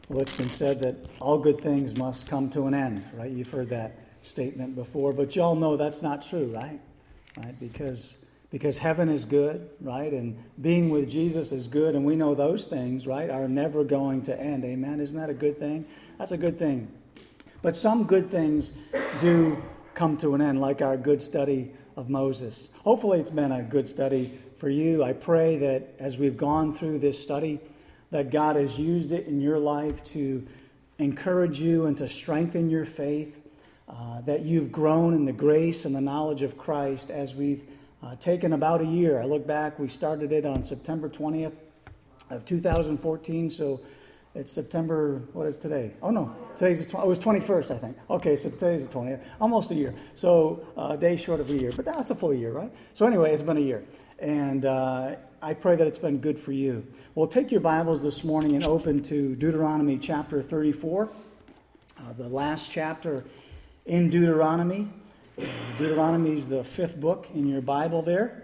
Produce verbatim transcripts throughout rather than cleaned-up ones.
Well, it's been said that all good things must come to an end, right? You've heard that statement before, but you all know that's not true, right? Right? Because because heaven is good, right? And being with Jesus is good, and we know those things, right, are never going to end. Amen? Isn't that a good thing? That's a good thing. But some good things do come to an end, like our good study of Moses. Hopefully it's been a good study for you. I pray that as we've gone through this study, that God has used it in your life to encourage you and to strengthen your faith, uh, that you've grown in the grace and the knowledge of Christ as we've uh, taken about a year. I look back, we started it on September twentieth of two thousand fourteen, so it's September, what is today? Oh no, today's the, oh, it was twenty-first, I think. Okay, so today's the twentieth, almost a year. So uh, a day short of a year, but that's a full year, right? So anyway, it's been a year. And uh, I pray that it's been good for you. Well, take your Bibles this morning and open to Deuteronomy chapter thirty-four, uh, the last chapter in Deuteronomy. Uh, Deuteronomy is the fifth book in your Bible there.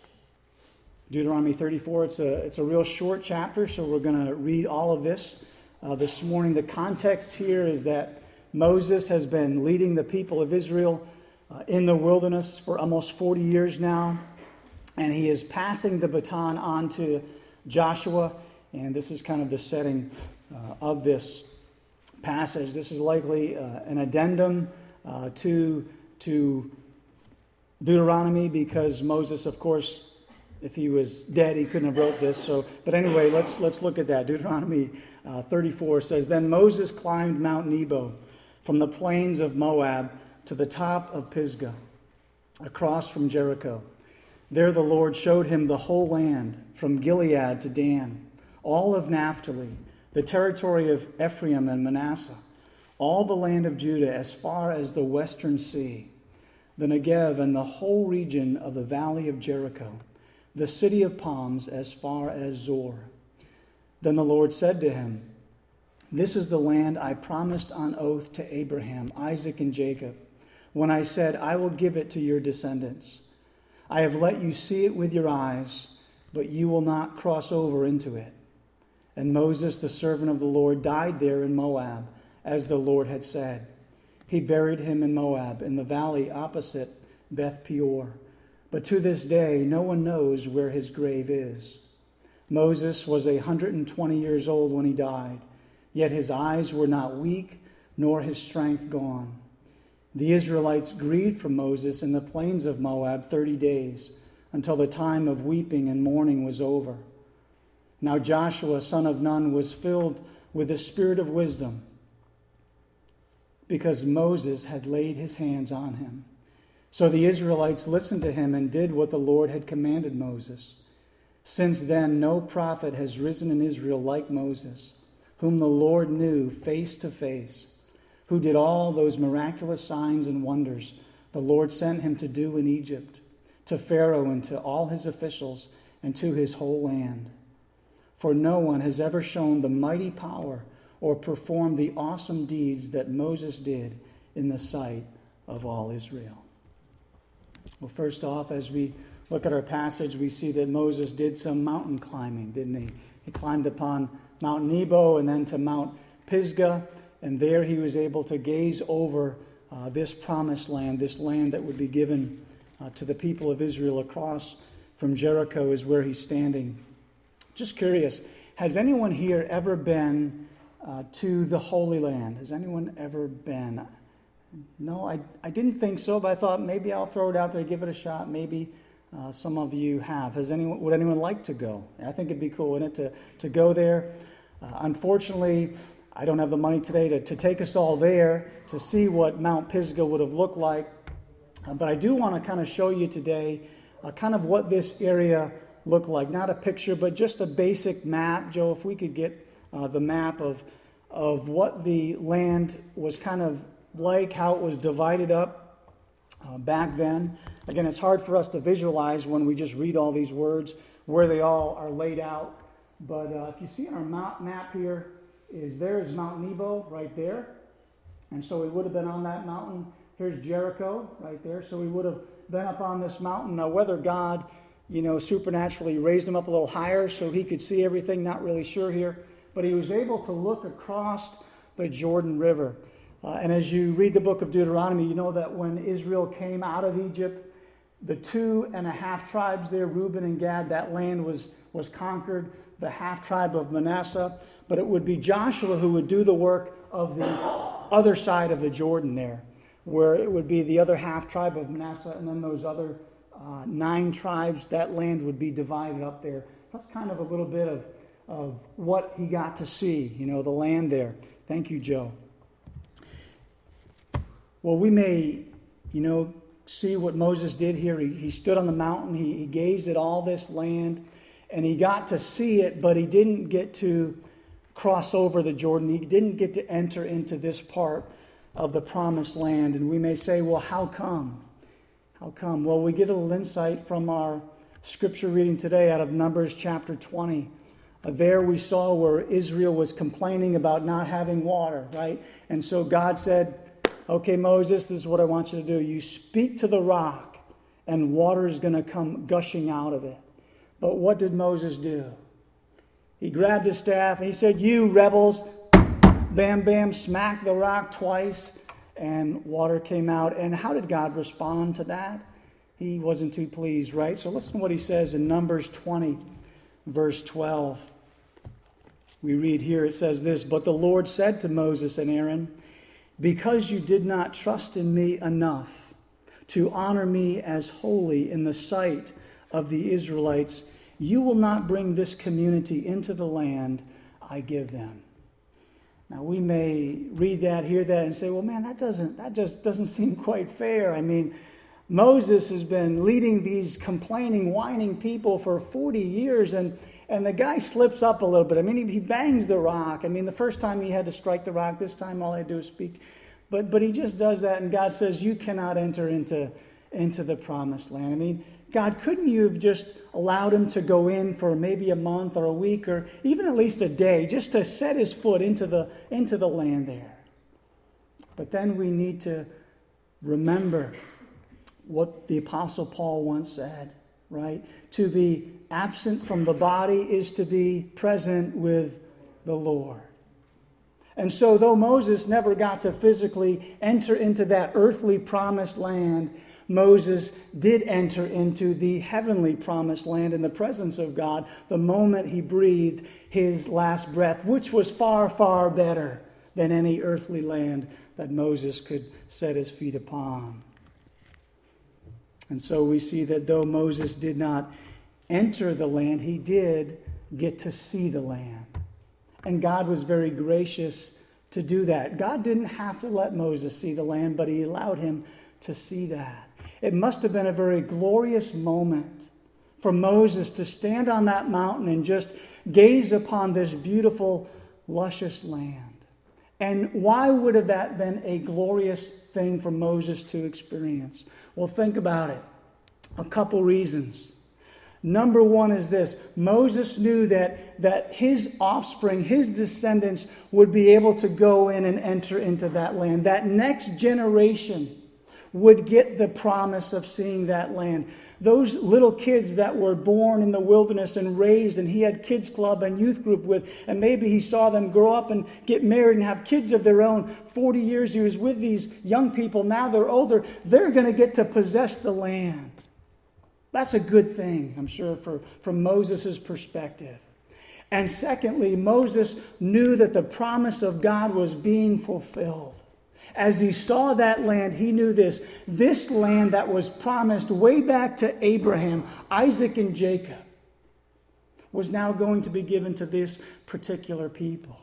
Deuteronomy thirty-four, it's a, it's a real short chapter, so we're going to read all of this uh, this morning. The context here is that Moses has been leading the people of Israel uh, in the wilderness for almost forty years now. And he is passing the baton on to Joshua. And this is kind of the setting uh, of this passage. This is likely uh, an addendum uh, to, to Deuteronomy, because Moses, of course, if he was dead, he couldn't have wrote this. So, but anyway, let's let's look at that. Deuteronomy uh, thirty-four says, "Then Moses climbed Mount Nebo from the plains of Moab to the top of Pisgah, across from Jericho. There the Lord showed him the whole land, from Gilead to Dan, all of Naphtali, the territory of Ephraim and Manasseh, all the land of Judah as far as the western sea, the Negev and the whole region of the valley of Jericho, the city of palms as far as Zor. Then the Lord said to him, 'This is the land I promised on oath to Abraham, Isaac, and Jacob, when I said, I will give it to your descendants. I have let you see it with your eyes, but you will not cross over into it.' And Moses, the servant of the Lord, died there in Moab, as the Lord had said. He buried him in Moab, in the valley opposite Beth Peor. But to this day, no one knows where his grave is. Moses was a hundred and twenty years old when he died, yet his eyes were not weak, nor his strength gone. The Israelites grieved for Moses in the plains of Moab thirty days, until the time of weeping and mourning was over. Now Joshua, son of Nun, was filled with the spirit of wisdom, because Moses had laid his hands on him. So the Israelites listened to him and did what the Lord had commanded Moses. Since then, no prophet has risen in Israel like Moses, whom the Lord knew face to face, who did all those miraculous signs and wonders the Lord sent him to do in Egypt, to Pharaoh and to all his officials and to his whole land. For no one has ever shown the mighty power or performed the awesome deeds that Moses did in the sight of all Israel." Well, first off, as we look at our passage, we see that Moses did some mountain climbing, didn't he? He climbed upon Mount Nebo and then to Mount Pisgah. And there he was able to gaze over uh, this promised land, this land that would be given uh, to the people of Israel across from Jericho is where he's standing. Just curious, has anyone here ever been uh, to the Holy Land? Has anyone ever been? No, I, I didn't think so, but I thought maybe I'll throw it out there, give it a shot. Maybe uh, some of you have. Has anyone? Would anyone like to go? I think it'd be cool, wouldn't it, to, to go there? Uh, unfortunately, I don't have the money today to, to take us all there to see what Mount Pisgah would have looked like. Uh, but I do want to kind of show you today uh, kind of what this area looked like. Not a picture, but just a basic map. Joe, if we could get uh, the map of, of what the land was kind of like, how it was divided up uh, back then. Again, it's hard for us to visualize when we just read all these words, where they all are laid out. But uh, if you see on our map here, is there is Mount Nebo right there. And so we would have been on that mountain. Here's Jericho right there. So we would have been up on this mountain. Now, whether God, you know, supernaturally raised him up a little higher so he could see everything, not really sure here. but he was able to look across the Jordan River. Uh, and as you read the book of Deuteronomy, you know that when Israel came out of Egypt, the two and a half tribes there, Reuben and Gad, that land was, was conquered, the half tribe of Manasseh. But it would be Joshua who would do the work of the other side of the Jordan there, where it would be the other half tribe of Manasseh, and then those other uh, nine tribes, that land would be divided up there. That's kind of a little bit of, of what he got to see, you know, the land there. Thank you, Joe. Well, we may, you know, see what Moses did here. He, he stood on the mountain. He, he gazed at all this land, and he got to see it, but he didn't get to cross over the Jordan. He didn't get to enter into this part of the promised land. And we may say, well, how come? How come? Well, we get a little insight from our scripture reading today out of Numbers chapter twenty. Uh, there we saw where Israel was complaining about not having water, right? And so God said, okay, Moses, this is what I want you to do. You speak to the rock, and water is going to come gushing out of it. But what did Moses do? He grabbed his staff and he said, you rebels, bam, bam, smacked the rock twice, and water came out. And how did God respond to that? He wasn't too pleased, right? So listen to what he says in Numbers twenty, verse twelve. We read here, it says this, but the Lord said to Moses and Aaron, because you did not trust in me enough to honor me as holy in the sight of the Israelites, you will not bring this community into the land I give them. Now we may read that, hear that, and say, well, man, that doesn't that just doesn't seem quite fair. I mean, Moses has been leading these complaining, whining people for forty years, and And the guy slips up a little bit. I mean, he, he bangs the rock. I mean, the first time he had to strike the rock. This time all he had to do is speak. But but he just does that, and God says, you cannot enter into, into the promised land. I mean, God, couldn't you have just allowed him to go in for maybe a month or a week or even at least a day just to set his foot into the, into the land there? But then we need to remember what the Apostle Paul once said, right? To be absent from the body is to be present with the Lord. And so though Moses never got to physically enter into that earthly promised land, Moses did enter into the heavenly promised land in the presence of God the moment he breathed his last breath, which was far, far better than any earthly land that Moses could set his feet upon. And so we see that though Moses did not enter the land, he did get to see the land. And God was very gracious to do that. God didn't have to let Moses see the land, but he allowed him to see that. It must have been a very glorious moment for Moses to stand on that mountain and just gaze upon this beautiful, luscious land. And why would have that been a glorious thing for Moses to experience? Well, think about it. A couple reasons. Number one is this. Moses knew that, that his offspring, his descendants, would be able to go in and enter into that land. That next generation would get the promise of seeing that land. Those little kids that were born in the wilderness and raised, and he had kids club and youth group with, and maybe he saw them grow up and get married and have kids of their own. forty years he was with these young people. Now they're older. They're going to get to possess the land. That's a good thing, I'm sure, for, from Moses' perspective. And secondly, Moses knew that the promise of God was being fulfilled. As he saw that land, he knew this. This land that was promised way back to Abraham, Isaac, and Jacob was now going to be given to this particular people.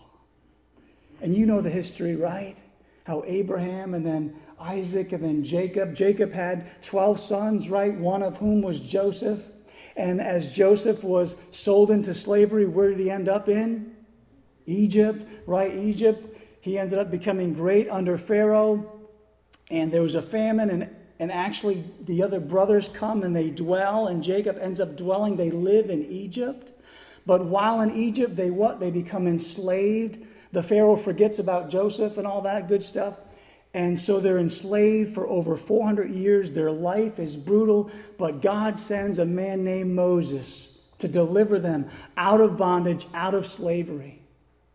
And you know the history, right? How Abraham and then Isaac and then Jacob. Jacob had twelve sons, right? One of whom was Joseph. And as Joseph was sold into slavery, where did he end up in? Egypt, right? Egypt. He ended up becoming great under Pharaoh. And there was a famine, and, and actually the other brothers come and they dwell, and Jacob ends up dwelling. They live in Egypt. But while in Egypt, they what? They become enslaved. The Pharaoh forgets about Joseph and all that good stuff. And so they're enslaved for over four hundred years. Their life is brutal. But God sends a man named Moses to deliver them out of bondage, out of slavery.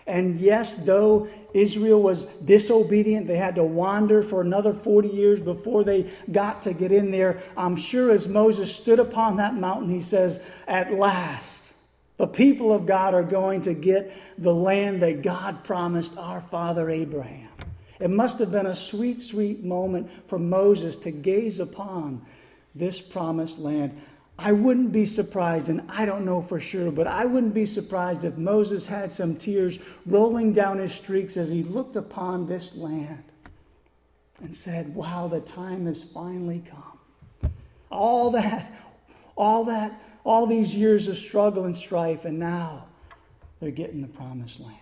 And yes, though Israel was disobedient, they had to wander for another forty years before they got to get in there. I'm sure as Moses stood upon that mountain, he says, at last, the people of God are going to get the land that God promised our father Abraham. It must have been a sweet, sweet moment for Moses to gaze upon this promised land. I wouldn't be surprised, and I don't know for sure, but I wouldn't be surprised if Moses had some tears rolling down his streaks as he looked upon this land and said, wow, the time has finally come. All that, all that, all these years of struggle and strife, and now they're getting the promised land.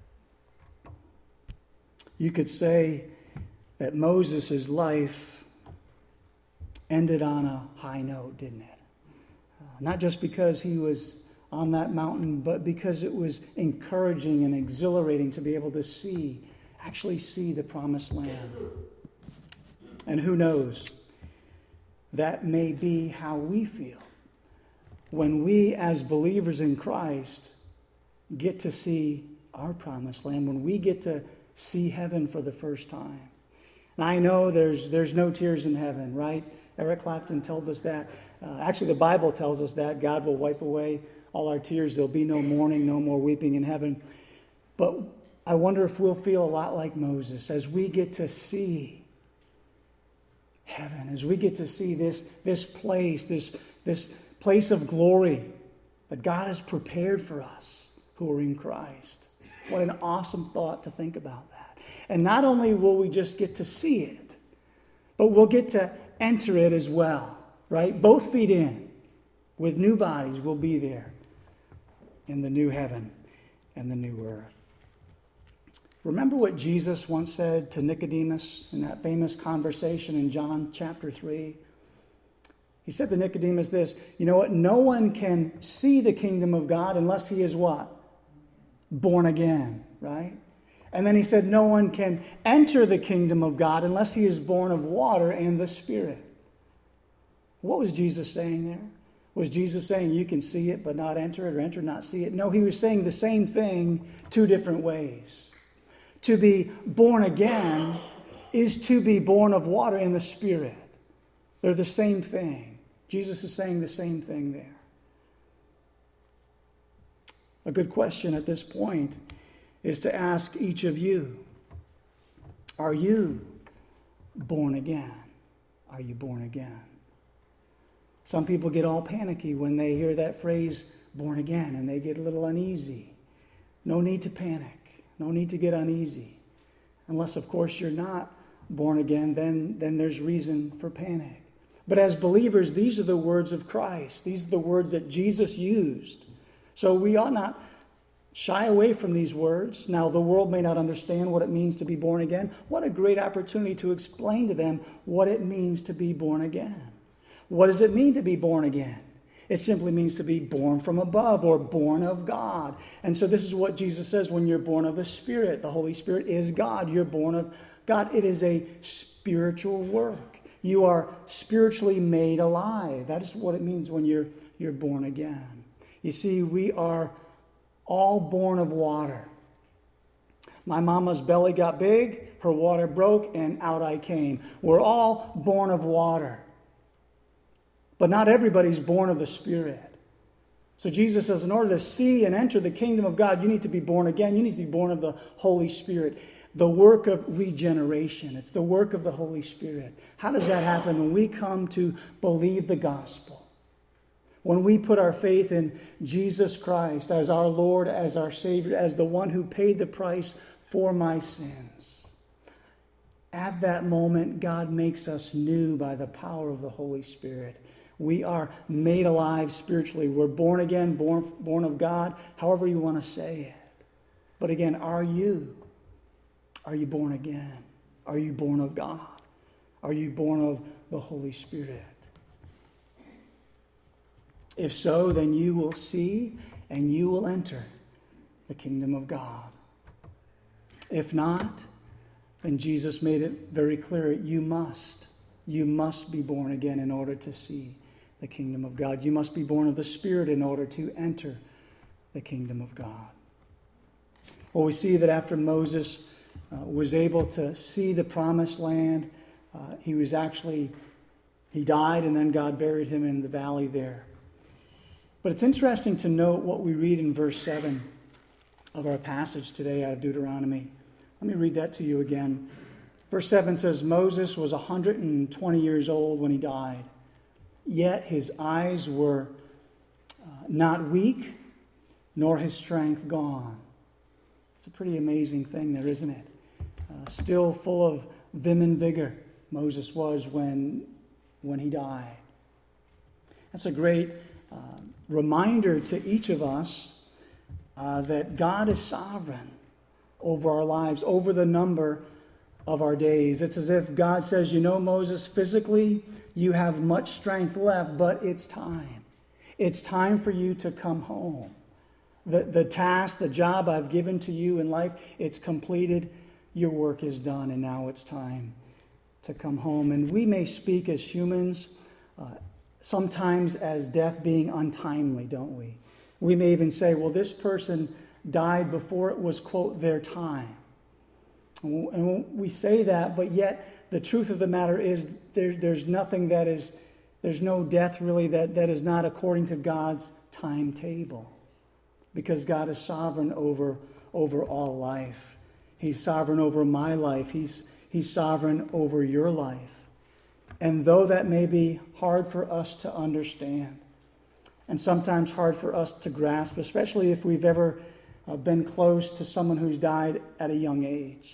You could say that Moses' life ended on a high note, didn't it? Not just because he was on that mountain, but because it was encouraging and exhilarating to be able to see, actually see the promised land. And who knows, that may be how we feel when we as believers in Christ get to see our promised land, when we get to see heaven for the first time. And I know there's there's no tears in heaven, right? Eric Clapton told us that. Uh, actually, the Bible tells us that God will wipe away all our tears. There'll be no mourning, no more weeping in heaven. But I wonder if we'll feel a lot like Moses as we get to see heaven, as we get to see this, this place, this, this place of glory that God has prepared for us who are in Christ. What an awesome thought to think about that. And not only will we just get to see it, but we'll get to enter it as well. Right? Both feet in, with new bodies, will be there in the new heaven and the new earth. Remember what Jesus once said to Nicodemus in that famous conversation in John chapter three? He said to Nicodemus this, you know what? No one can see the kingdom of God unless he is what? Born again, right? And then he said no one can enter the kingdom of God unless he is born of water and the Spirit. What was Jesus saying there? Was Jesus saying you can see it but not enter it, or enter not see it? No, he was saying the same thing two different ways. To be born again is to be born of water and the Spirit. They're the same thing. Jesus is saying the same thing there. A good question at this point is to ask each of you, are you born again? Are you born again? Some people get all panicky when they hear that phrase, born again, and they get a little uneasy. No need to panic. No need to get uneasy. Unless, of course, you're not born again, then, then there's reason for panic. But as believers, these are the words of Christ. These are the words that Jesus used. So we ought not shy away from these words. Now, the world may not understand what it means to be born again. What a great opportunity to explain to them what it means to be born again. What does it mean to be born again? It simply means to be born from above or born of God. And so this is what Jesus says when you're born of the Spirit. The Holy Spirit is God. You're born of God. It is a spiritual work. You are spiritually made alive. That is what it means when you're, you're born again. You see, we are all born of water. My mama's belly got big, her water broke, and out I came. We're all born of water. But not everybody's born of the Spirit. So Jesus says, in order to see and enter the kingdom of God, you need to be born again. You need to be born of the Holy Spirit. The work of regeneration. It's the work of the Holy Spirit. How does that happen? When we come to believe the gospel. When we put our faith in Jesus Christ as our Lord, as our Savior, as the one who paid the price for my sins. At that moment, God makes us new by the power of the Holy Spirit. We are made alive spiritually. We're born again, born, born of God, however you want to say it. But again, are you? Are you born again? Are you born of God? Are you born of the Holy Spirit? If so, then you will see and you will enter the kingdom of God. If not, then Jesus made it very clear, you must. You must be born again in order to see the kingdom of God. You must be born of the Spirit in order to enter the kingdom of God. Well, we see that after Moses uh, was able to see the promised land, uh, he was actually, he died, and then God buried him in the valley there. But it's interesting to note what we read in verse seven of our passage today out of Deuteronomy. Let me read that to you again. Verse seven says, Moses was one hundred twenty years old when he died, yet his eyes were uh, not weak, nor his strength gone. It's a pretty amazing thing there, isn't it? Uh, still full of vim and vigor, Moses was when, when he died. That's a great uh, reminder to each of us uh, that God is sovereign over our lives, over the number of our days. It's as if God says, you know, Moses, physically you have much strength left, but it's time. It's time for you to come home. The, the task, the job I've given to you in life, it's completed. Your work is done, and now it's time to come home. And we may speak as humans uh, sometimes as death being untimely, don't we? We may even say, well, this person died before it was, quote, their time. And we say that, but yet the truth of the matter is there, there's nothing that is, there's no death really that, that is not according to God's timetable. Because God is sovereign over, over all life. He's sovereign over my life. He's, he's sovereign over your life. And though that may be hard for us to understand, and sometimes hard for us to grasp, especially if we've ever uh, been close to someone who's died at a young age,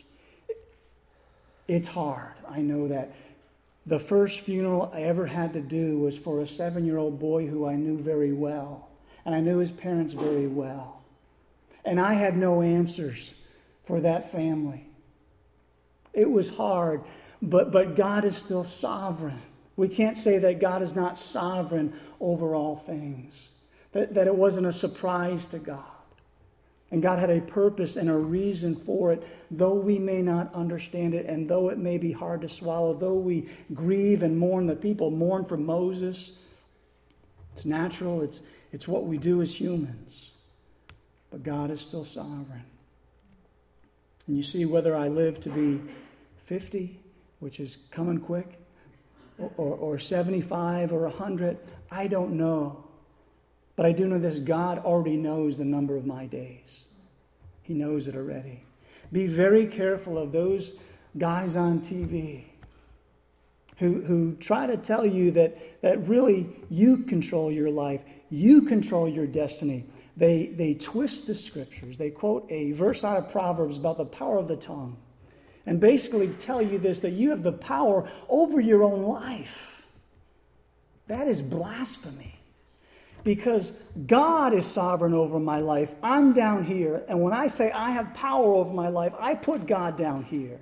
it's hard. I know that. The first funeral I ever had to do was for a seven-year-old boy who I knew very well. And I knew his parents very well. And I had no answers for that family. It was hard, but, but God is still sovereign. We can't say that God is not sovereign over all things. That, that it wasn't a surprise to God. And God had a purpose and a reason for it, though we may not understand it, and though it may be hard to swallow, though we grieve and mourn. The people mourn for Moses. It's natural, it's It's what we do as humans. But God is still sovereign. And you see, whether I live to be fifty, which is coming quick, or, or, or seventy-five or one hundred, I don't know. But I do know this: God already knows the number of my days. He knows it already. Be very careful of those guys on T V who, who try to tell you that, that really you control your life. You control your destiny. They, they twist the scriptures. They quote a verse out of Proverbs about the power of the tongue. And basically tell you this, that you have the power over your own life. That is blasphemy. Because God is sovereign over my life. I'm down here. And when I say I have power over my life, I put God down here.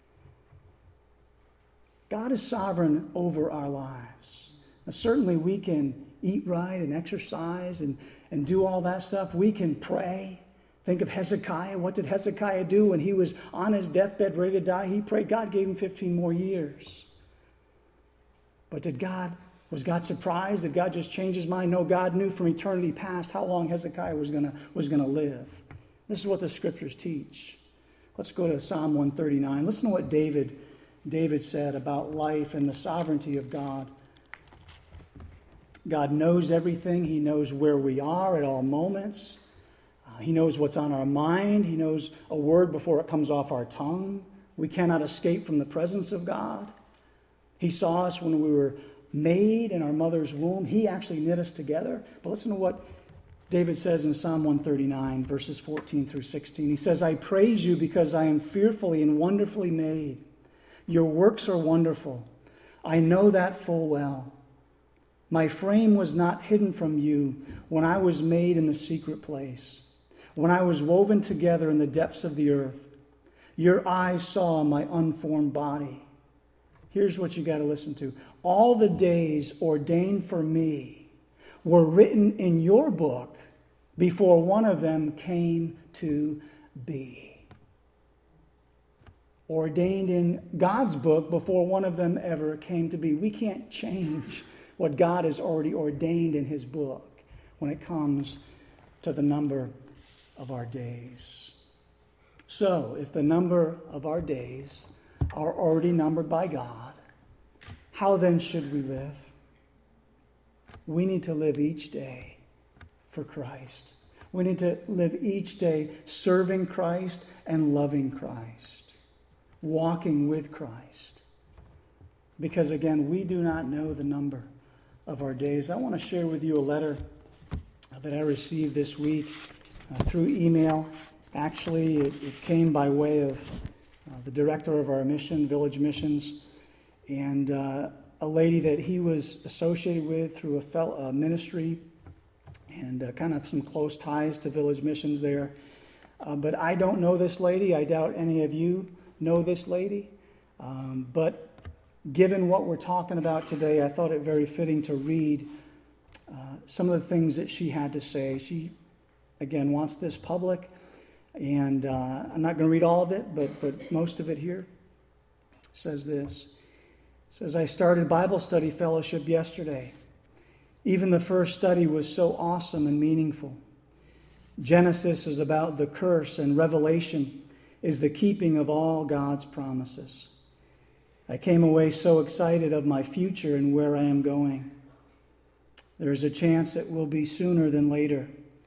God is sovereign over our lives. Now, certainly we can eat right and exercise and, and do all that stuff. We can pray. Think of Hezekiah. What did Hezekiah do when he was on his deathbed ready to die? He prayed. God gave him fifteen more years. But did God, was God surprised? Did God just change his mind? No, God knew from eternity past how long Hezekiah was going to was going to live. This is what the scriptures teach. Let's go to Psalm one thirty-nine. Listen to what David, David said about life and the sovereignty of God. God knows everything. He knows where we are at all moments. Uh, he knows what's on our mind. He knows a word before it comes off our tongue. We cannot escape from the presence of God. He saw us when we were made in our mother's womb. He actually knit us together. But listen to what David says in Psalm one thirty-nine, verses fourteen through sixteen. He says, I praise you because I am fearfully and wonderfully made. Your works are wonderful. I know that full well. My frame was not hidden from you when I was made in the secret place, when I was woven together in the depths of the earth. Your eyes saw my unformed body. Here's what you got to listen to. All the days ordained for me were written in your book before one of them came to be. Ordained in God's book before one of them ever came to be. We can't change what God has already ordained in his book when it comes to the number of our days. So, if the number of our days are already numbered by God, how then should we live? We need to live each day for Christ. We need to live each day serving Christ and loving Christ, walking with Christ. Because again, we do not know the number of our days. I want to share with you a letter that I received this week uh, through email. Actually, it, it came by way of uh, the director of our mission, Village Missions, and uh, a lady that he was associated with through a fellow, uh, ministry and uh, kind of some close ties to Village Missions there. Uh, but I don't know this lady. I doubt any of you know this lady. Um, but given what we're talking about today, I thought it very fitting to read uh, some of the things that she had to say. She, again, wants this public. And uh, I'm not going to read all of it, but, but most of it here. It says this. It says, I started Bible study fellowship yesterday. Even the first study was so awesome and meaningful. Genesis is about the curse, and Revelation is the keeping of all God's promises. I came away so excited of my future and where I am going. There is a chance it will be sooner than later.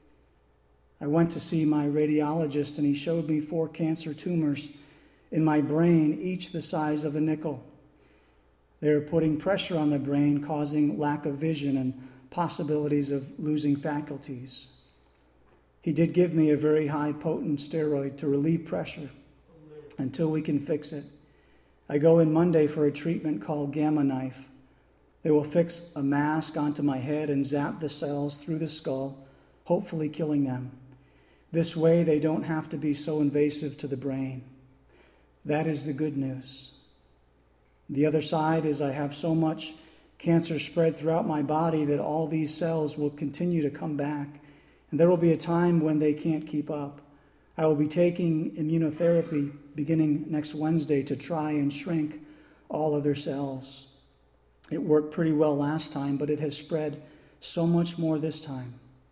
I went to see my radiologist, and he showed me four cancer tumors in my brain, each the size of a nickel. They are putting pressure on the brain, causing lack of vision and possibilities of losing faculties. He did give me a very high potent steroid to relieve pressure until we can fix it. I go in Monday for a treatment called Gamma Knife. They will fix a mask onto my head and zap the cells through the skull, hopefully killing them. This way they don't have to be so invasive to the brain. That is the good news. The other side is I have so much cancer spread throughout my body that all these cells will continue to come back. And there will be a time when they can't keep up. I will be taking immunotherapy beginning next Wednesday to try and shrink all other cells. It worked pretty well last time, but it has spread so much more this time.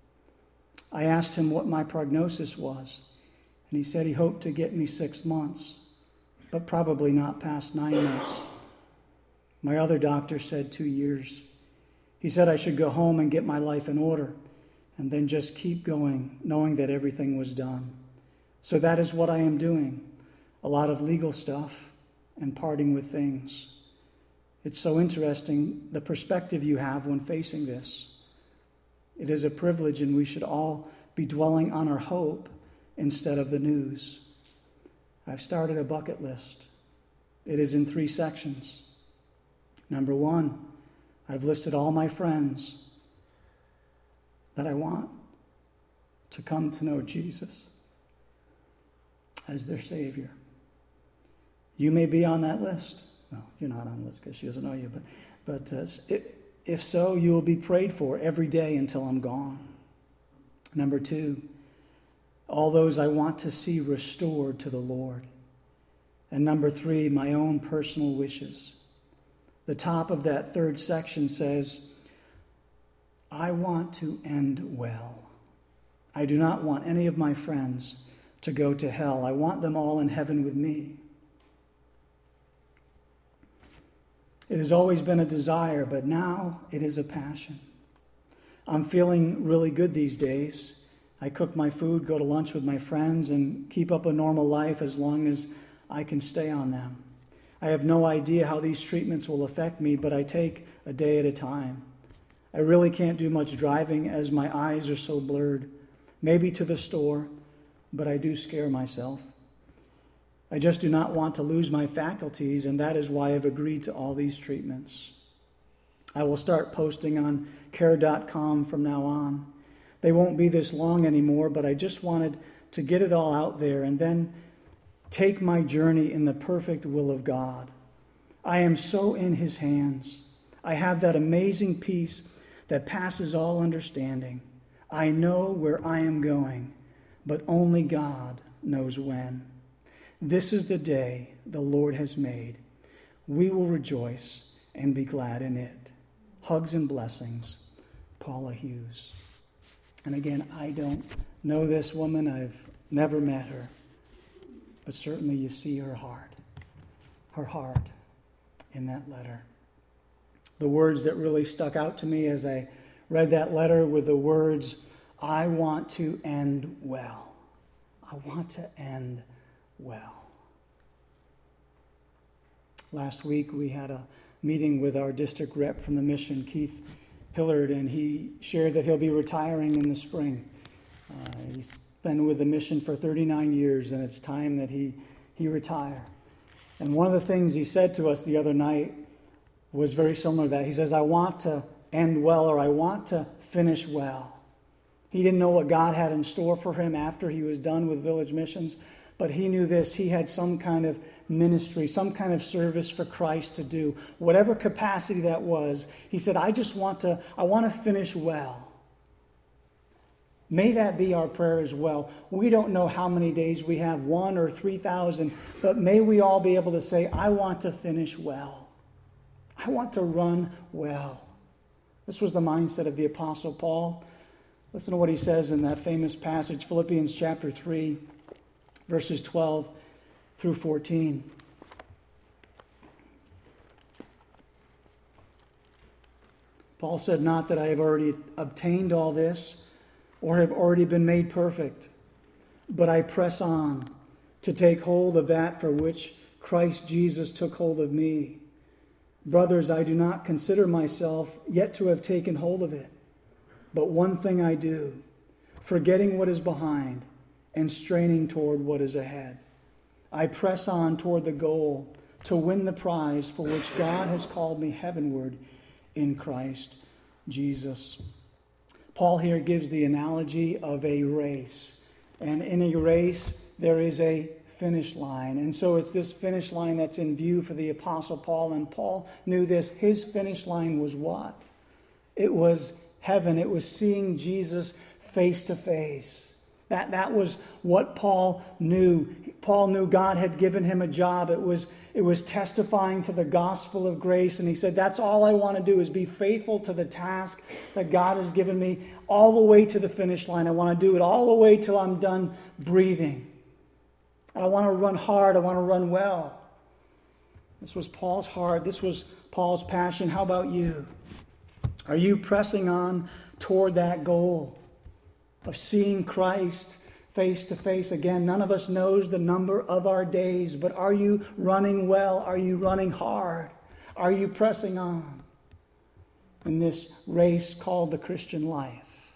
I asked him what my prognosis was, and he said he hoped to get me six months, but probably not past nine months. My other doctor said two years. He said I should go home and get my life in order, and then just keep going, knowing that everything was done. So that is what I am doing. A lot of legal stuff and parting with things. It's so interesting the perspective you have when facing this. It is a privilege, and we should all be dwelling on our hope instead of the news. I've started a bucket list. It is in three sections. Number one, I've listed all my friends that I want to come to know Jesus as their Savior. You may be on that list. No, you're not on the list because she doesn't know you, but, but uh, it, if so, you will be prayed for every day until I'm gone. Number two, all those I want to see restored to the Lord. And number three, my own personal wishes. The top of that third section says, I want to end well. I do not want any of my friends to go to hell. I want them all in heaven with me. It has always been a desire, but now it is a passion. I'm feeling really good these days. I cook my food, go to lunch with my friends, and keep up a normal life as long as I can stay on them. I have no idea how these treatments will affect me, but I take a day at a time. I really can't do much driving as my eyes are so blurred. Maybe to the store, but I do scare myself. I just do not want to lose my faculties, and that is why I've agreed to all these treatments. I will start posting on care dot com from now on. They won't be this long anymore, but I just wanted to get it all out there and then take my journey in the perfect will of God. I am so in His hands. I have that amazing peace that passes all understanding. I know where I am going, but only God knows when. This is the day the Lord has made. We will rejoice and be glad in it. Hugs and blessings, Paula Hughes. And again, I don't know this woman. I've never met her. but certainly you see her heart, her heart in that letter. The words that really stuck out to me as I read that letter were the words, I want to end well. I want to end well. Last week we had a meeting with our district rep from the mission, Keith Hillard, and he shared that he'll be retiring in the spring. Uh, he's been with the mission for thirty-nine years, and it's time that he, he retire. And one of the things he said to us the other night was very similar to that. He says, I want to end well, or I want to finish well. He didn't know what God had in store for him after he was done with Village Missions, but he knew this. He had some kind of ministry, some kind of service for Christ to do. Whatever capacity that was, he said, I just want to, I want to finish well. May that be our prayer as well. We don't know how many days we have, one or three thousand, but may we all be able to say, I want to finish well. I want to run well. This was the mindset of the Apostle Paul. Listen to what he says in that famous passage, Philippians chapter three, verses twelve through fourteen. Paul said, not that I have already obtained all this or have already been made perfect, but I press on to take hold of that for which Christ Jesus took hold of me. Brothers, I do not consider myself yet to have taken hold of it. But one thing I do, forgetting what is behind and straining toward what is ahead. I press on toward the goal to win the prize for which God has called me heavenward in Christ Jesus. Paul here gives the analogy of a race. And in a race, there is a finish line. And so it's this finish line that's in view for the Apostle Paul. And Paul knew this. His finish line was what? It was heaven. It was seeing Jesus face to face. That, that was what Paul knew. Paul knew God had given him a job. It was, it was testifying to the gospel of grace. And he said, that's all I want to do is be faithful to the task that God has given me all the way to the finish line. I want to do it all the way till I'm done breathing. I want to run hard. I want to run well. This was Paul's heart. This was Paul's passion. How about you? Are you pressing on toward that goal of seeing Christ face to face again? None of us knows the number of our days, but are you running well? Are you running hard? Are you pressing on in this race called the Christian life?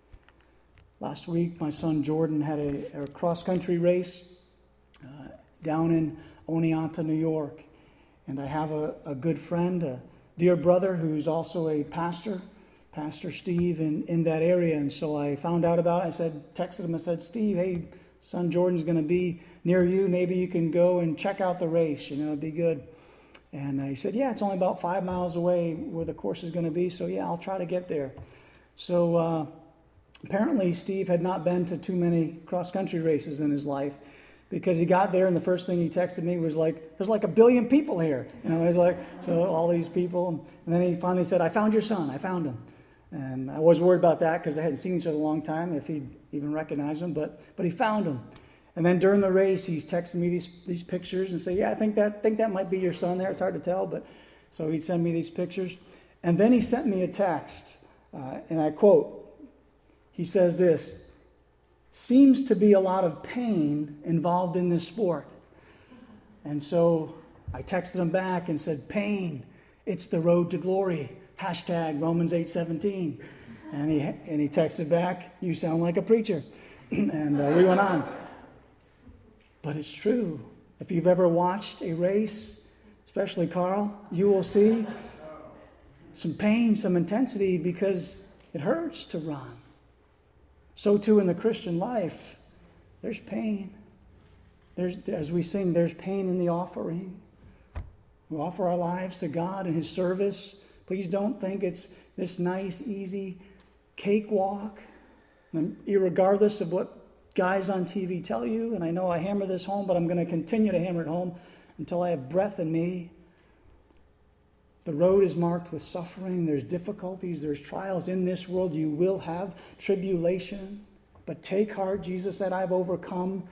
Last week, my son Jordan had a, a cross-country race uh, down in Oneonta, New York. And I have a, a good friend, a dear brother who's also a pastor, Pastor Steve, in, in that area. And so I found out about it. I said, texted him, I said, Steve, hey, son Jordan's going to be near you. Maybe you can go and check out the race. You know, it'd be good. And he said, yeah, it's only about five miles away where the course is going to be. So yeah, I'll try to get there. So uh, apparently Steve had not been to too many cross-country races in his life, because he got there and the first thing he texted me was like, there's like a billion people here. You know, he's like, so all these people. And then he finally said, I found your son. I found him. And I was worried about that because I hadn't seen each other a long time, if he'd even recognize him. But but he found him. And then during the race, he's texting me these these pictures and say, yeah, I think that think that might be your son there. It's hard to tell. But so he'd send me these pictures. And then he sent me a text. Uh, and I quote, he says this, seems to be a lot of pain involved in this sport. And so I texted him back and said, pain, it's the road to glory. Hashtag Romans eight seventeen. And he and he texted back, you sound like a preacher. And uh, we went on. But it's true. If you've ever watched a race, especially Carl, you will see some pain, some intensity, because it hurts to run. So too in the Christian life, there's pain. There's, as we sing, there's pain in the offering. We offer our lives to God in His service. Please don't think it's this nice, easy cakewalk. And irregardless of what guys on T V tell you, and I know I hammer this home, but I'm going to continue to hammer it home until I have breath in me. The road is marked with suffering. There's difficulties. There's trials in this world. You will have tribulation. But take heart. Jesus said, I've overcome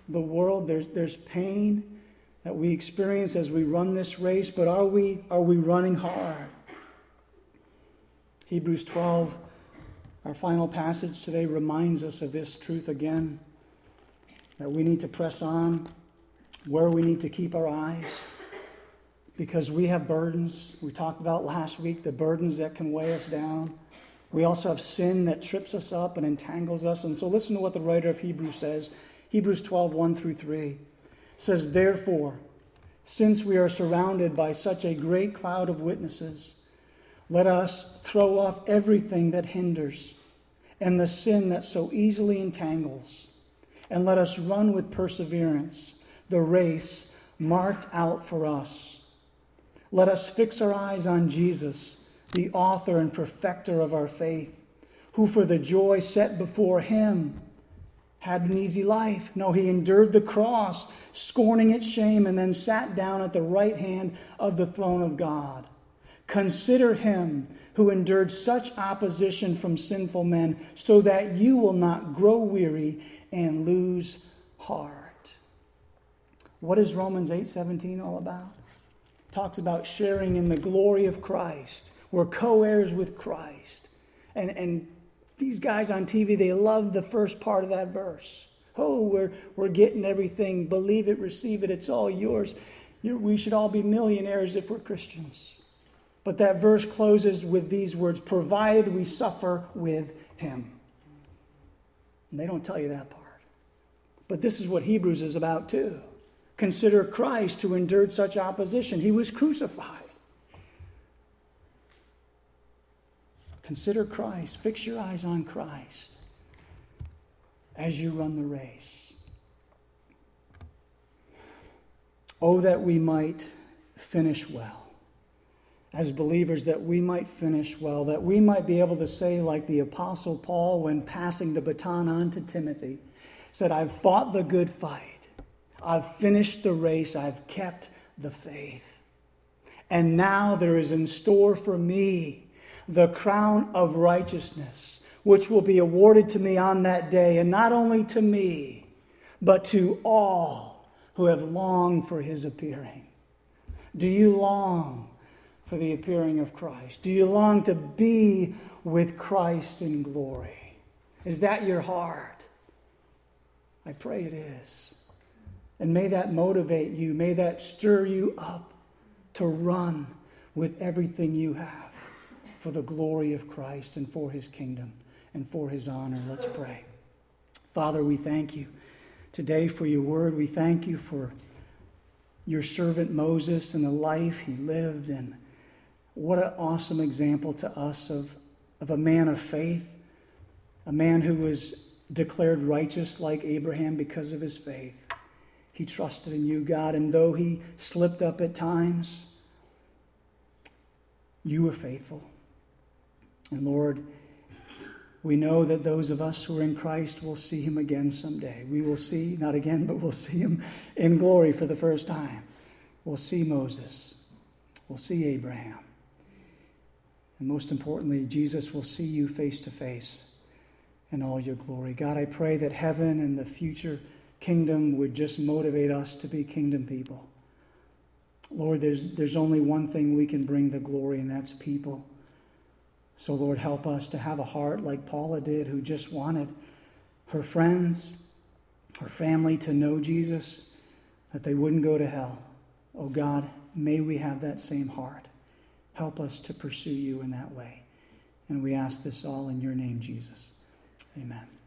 the world. There's, there's pain that we experience as we run this race, but are we, are we running hard? Hebrews twelve, our final passage today, reminds us of this truth again, that we need to press on, where we need to keep our eyes, because we have burdens. We talked about last week, the burdens that can weigh us down. We also have sin that trips us up and entangles us. And so listen to what the writer of Hebrews says. Hebrews twelve, one through three says, "Therefore, since we are surrounded by such a great cloud of witnesses, let us throw off everything that hinders and the sin that so easily entangles, and let us run with perseverance the race marked out for us. Let us fix our eyes on Jesus, the author and perfecter of our faith, who for the joy set before him had an easy life. No, he endured the cross, scorning its shame, and then sat down at the right hand of the throne of God. Consider him who endured such opposition from sinful men, so that you will not grow weary and lose heart." What is Romans eight seventeen all about? It talks about sharing in the glory of Christ. We're co-heirs with Christ. And, and these guys on T V, they love the first part of that verse. Oh, we're, we're getting everything. Believe it, receive it. It's all yours. You're, we should all be millionaires if we're Christians. But that verse closes with these words, "provided we suffer with him." And they don't tell you that part. But this is what Hebrews is about too. Consider Christ who endured such opposition. He was crucified. Consider Christ. Fix your eyes on Christ as you run the race. Oh, that we might finish well. As believers, that we might finish well, that we might be able to say, like the Apostle Paul when passing the baton on to Timothy, said, "I've fought the good fight. I've finished the race. I've kept the faith. And now there is in store for me the crown of righteousness, which will be awarded to me on that day, and not only to me, but to all who have longed for his appearing." Do you long for the appearing of Christ? Do you long to be with Christ in glory? Is that your heart? I pray it is. And may that motivate you. May that stir you up to run with everything you have for the glory of Christ and for his kingdom and for his honor. Let's pray. Father, we thank you today for your word. We thank you for your servant Moses and the life he lived, and what an awesome example to us of, of a man of faith, a man who was declared righteous like Abraham because of his faith. He trusted in you, God, and though he slipped up at times, you were faithful. And Lord, we know that those of us who are in Christ will see him again someday. We will see, not again, but we'll see him in glory for the first time. We'll see Moses. We'll see Abraham. And most importantly, Jesus will see you face to face in all your glory. God, I pray that heaven and the future kingdom would just motivate us to be kingdom people. Lord, there's, there's only one thing we can bring the glory, and that's people. So, Lord, help us to have a heart like Paula did, who just wanted her friends, her family to know Jesus, that they wouldn't go to hell. Oh, God, may we have that same heart. Help us to pursue you in that way. And we ask this all in your name, Jesus. Amen.